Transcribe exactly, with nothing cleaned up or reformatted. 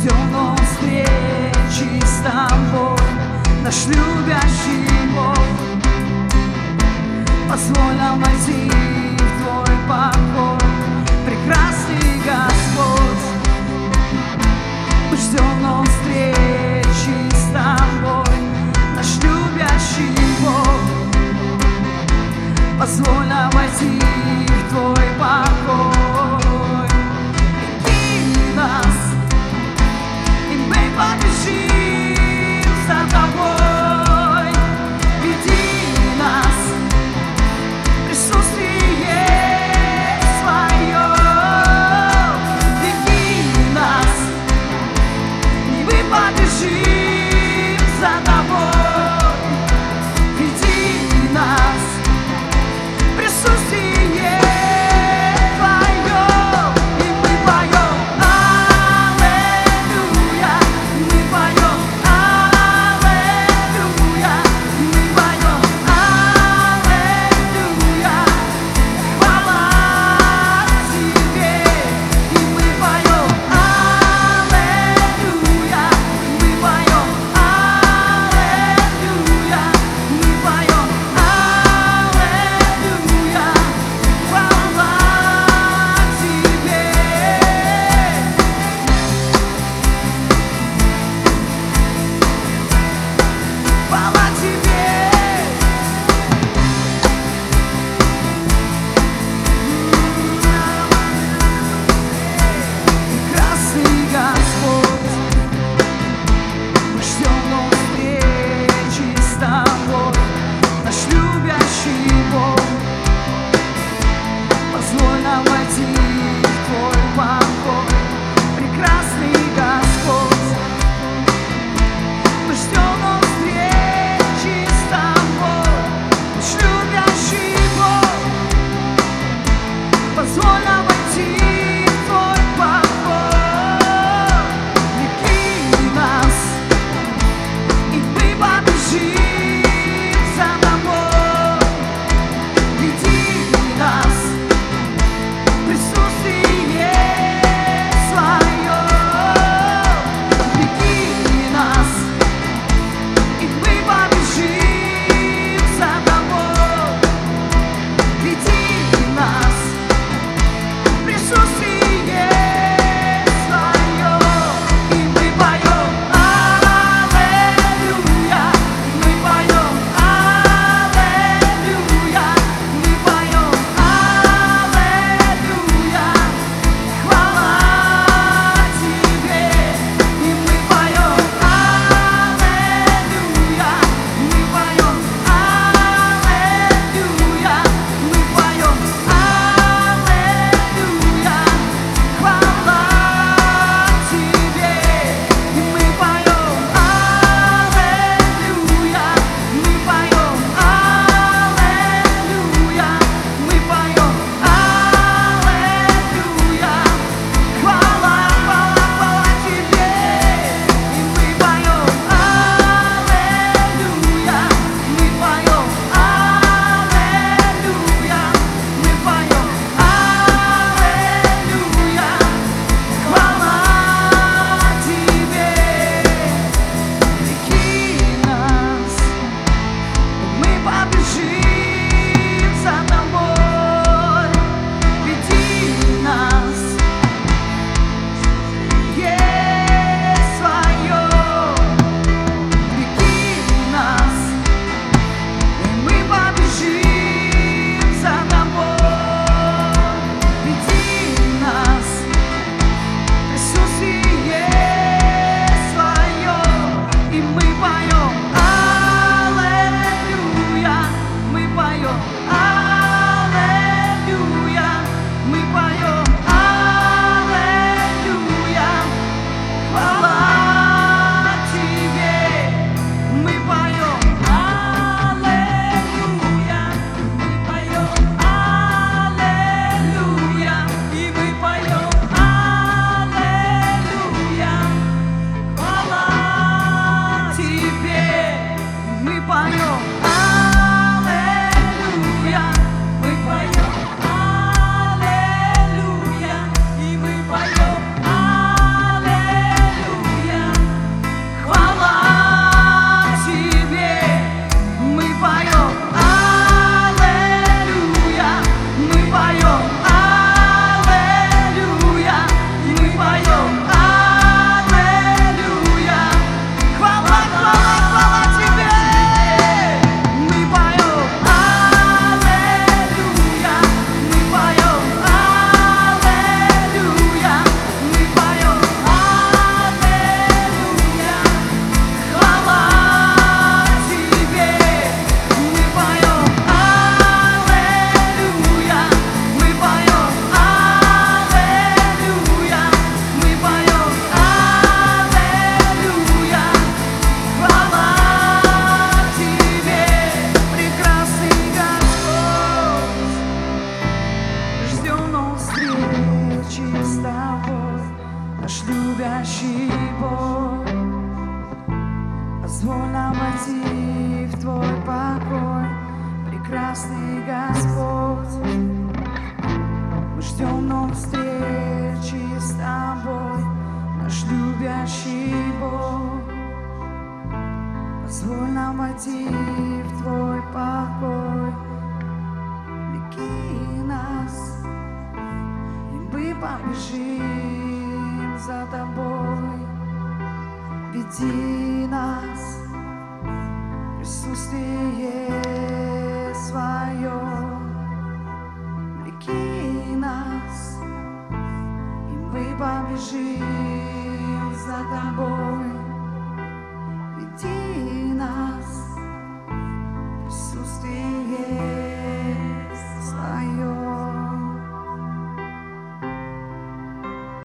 ждем встречи с тобой, наш любящий Бог. Позволь нам войти в твой покой, прекрасный Господь. Мы ждем встречи с тобой, наш любящий Бог. Позволь нам войти в твой покой. Веди нас, и мы побежим за тобой. Веди нас, присутствие свое. Веди нас, и мы побежим за тобой. Веди нас, присутствие твое. любящий Бог, позволь нам войти в Твой покой, прекрасный Господь. Мы ждем новой встречи с Тобой, наш любящий Бог. Позволь нам войти в Твой покой, влеки нас, и мы побежим за Тобой. Веди нас в присутствие Свое, влеки нас, и мы побежим за Тобой.